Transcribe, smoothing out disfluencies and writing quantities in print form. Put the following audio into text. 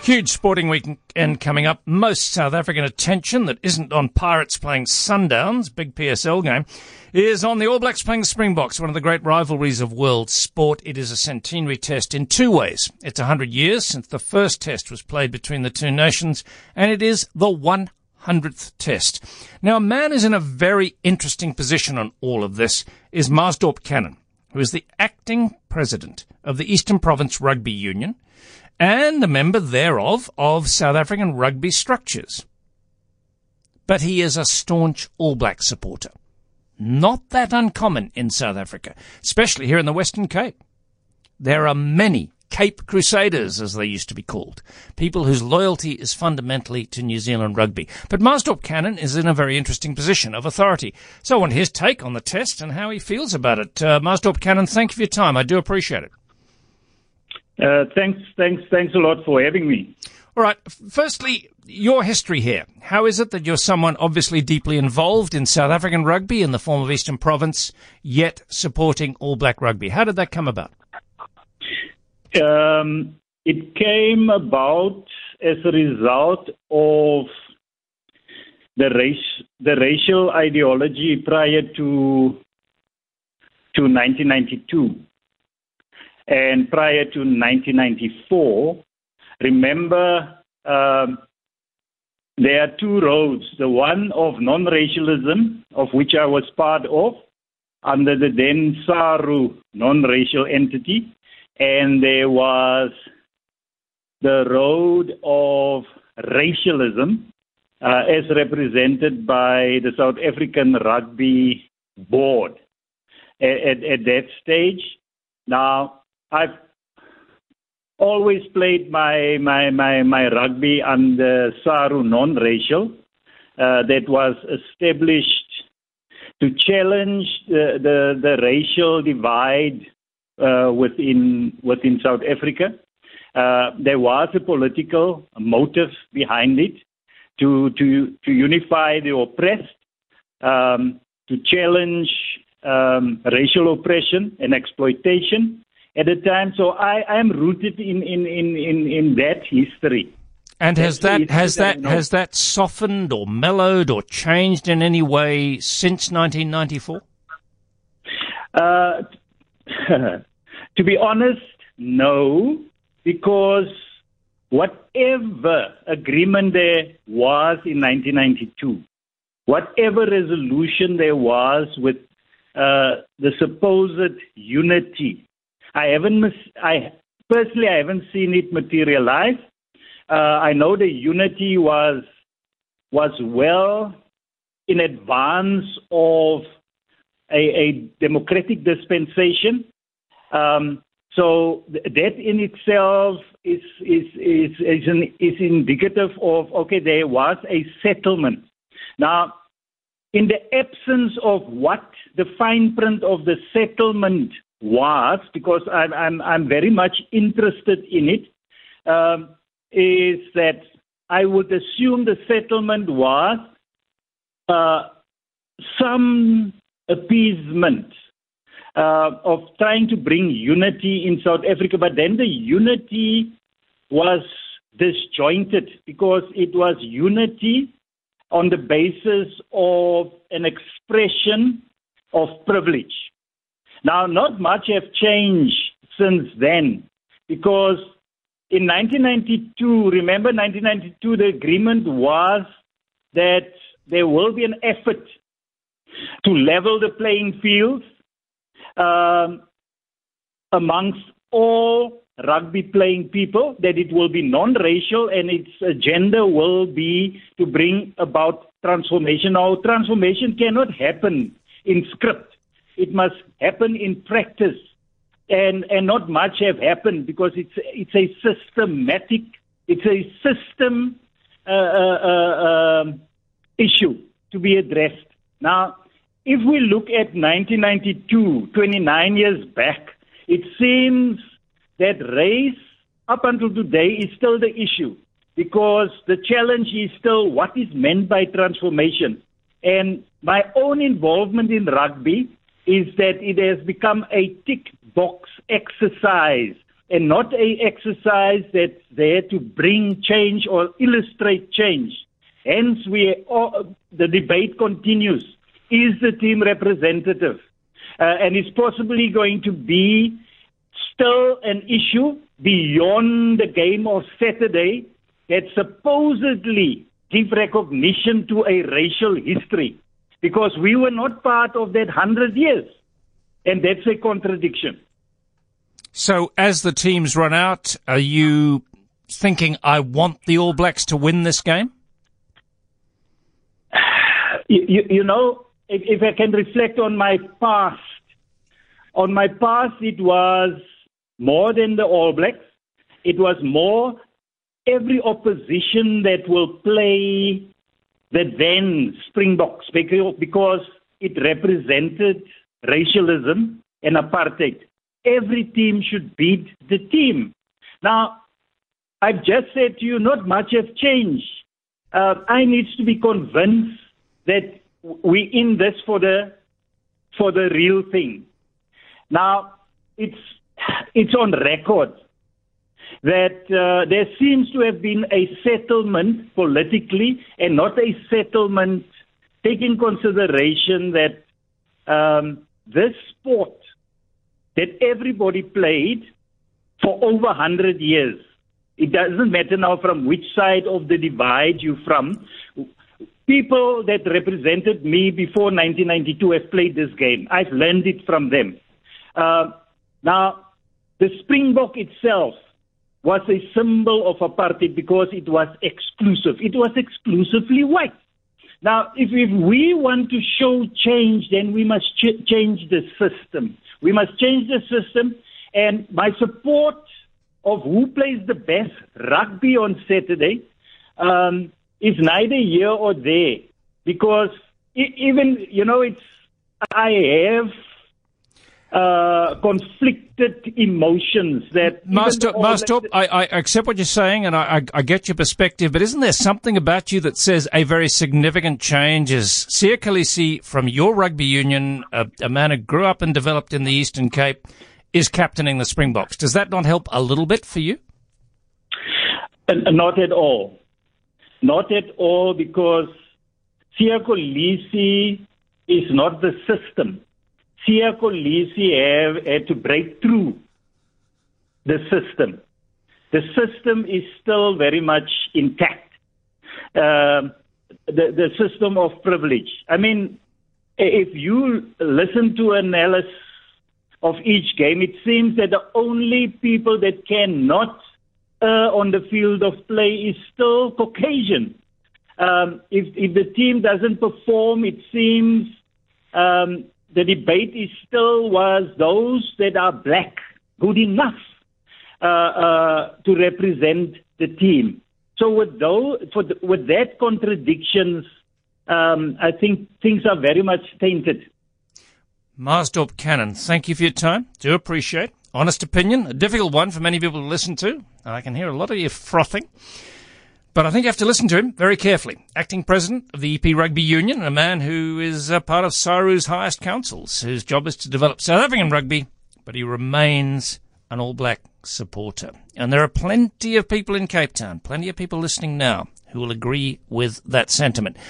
Huge sporting weekend coming up. Most South African attention that isn't on Pirates playing Sundowns, big PSL game, is on the All Blacks playing the Springboks, one of the great rivalries of world sport. It is a centenary test in two ways. It's 100 years since the first test was played between the two nations, and it is the 100th test. Now, a man who's in a very interesting position on all of this is Marsdorp Cannon, who is the acting president of the Eastern Province Rugby Union and a member thereof of South African rugby structures. But he is a staunch All Black supporter. Not that uncommon in South Africa, especially here in the Western Cape. There are many Cape Crusaders, as they used to be called, people whose loyalty is fundamentally to New Zealand rugby. But Marsdorp Cannon is in a very interesting position of authority. So I want his take on the test and how he feels about it. Marsdorp Cannon, thank you for your time. I do appreciate it. Thanks a lot for having me. All right. Firstly, your history here. How is it that you're someone obviously deeply involved in South African rugby in the form of Eastern Province, yet supporting All Black rugby? How did that come about? It came about as a result of the racial ideology prior to 1992. And prior to 1994, remember, there are two roads. The one of non-racialism, of which I was part of, under the then SARU non-racial entity. And there was the road of racialism, as represented by the South African Rugby Board at that stage. Now, I've always played my rugby under SARU non-racial that was established to challenge the racial divide within South Africa. There was a political motive behind it to unify the oppressed, to challenge racial oppression and exploitation at the time. So I am rooted in that history. And has that softened or mellowed or changed in any way since 1994? To be honest, no, because whatever agreement there was in 1992, whatever resolution there was with the supposed unity, I personally haven't seen it materialize. I know the unity was well in advance of a democratic dispensation. So that in itself is indicative of, okay, there was a settlement. Now, in the absence of what the fine print of the settlement was, because I'm very much interested in it, is that I would assume the settlement was some appeasement of trying to bring unity in South Africa, but then the unity was disjointed because it was unity on the basis of an expression of privilege. Now, not much have changed since then, because in 1992, remember 1992, the agreement was that there will be an effort to level the playing field amongst all rugby playing people, that it will be non-racial and its agenda will be to bring about transformation. Now, transformation cannot happen in script. It must happen in practice. And not much have happened because it's a systematic, it's a system issue to be addressed. Now, if we look at 1992, 29 years back, it seems that race up until today is still the issue, because the challenge is still what is meant by transformation. And my own involvement in rugby is that it has become a tick box exercise and not a exercise that's there to bring change or illustrate change. Hence, the debate continues. Is the team representative? And is possibly going to be still an issue beyond the game of Saturday that supposedly give recognition to a racial history, because we were not part of that 100 years. And that's a contradiction. So as the teams run out, are you thinking, I want the All Blacks to win this game? You know, if I can reflect on my past, it was more than the All Blacks. It was more every opposition that will play the then Springboks, because it represented racialism and apartheid. Every team should beat the team. Now, I've just said to you, not much has changed. I need to be convinced that we're in this for the real thing. Now, it's on record that there seems to have been a settlement politically, and not a settlement taking consideration that this sport that everybody played for over 100 years. It doesn't matter now from which side of the divide you're from. People that represented me before 1992 have played this game. I've learned it from them. Now, the Springbok itself was a symbol of apartheid because it was exclusive. It was exclusively white. Now, if we want to show change, then we must change the system. We must change the system, and my support of who plays the best rugby on Saturday is neither here or there, because even, you know, I have conflicted emotions that... Master, I accept what you're saying, and I get your perspective, but isn't there something about you that says a very significant change is Siya Kolisi from your rugby union, a man who grew up and developed in the Eastern Cape, is captaining the Springboks? Does that not help a little bit for you? Not at all. Not at all, because Siya Kolisi is not the system. Siya Kolisi had to break through the system. The system is still very much intact. The system of privilege. I mean, if you listen to analysis of each game, it seems that the only people that cannot on the field of play is still Caucasian. If the team doesn't perform, it seems the debate is still, was those that are black good enough to represent the team? So with that contradictions, I think things are very much tainted. Marsdorp Cannon, thank you for your time. Do appreciate. Honest opinion, a difficult one for many people to listen to. I can hear a lot of you frothing. But I think you have to listen to him very carefully. Acting president of the EP Rugby Union, and a man who is part of SARU's highest councils, whose job is to develop South African rugby, but he remains an All Black supporter. And there are plenty of people in Cape Town, plenty of people listening now, who will agree with that sentiment.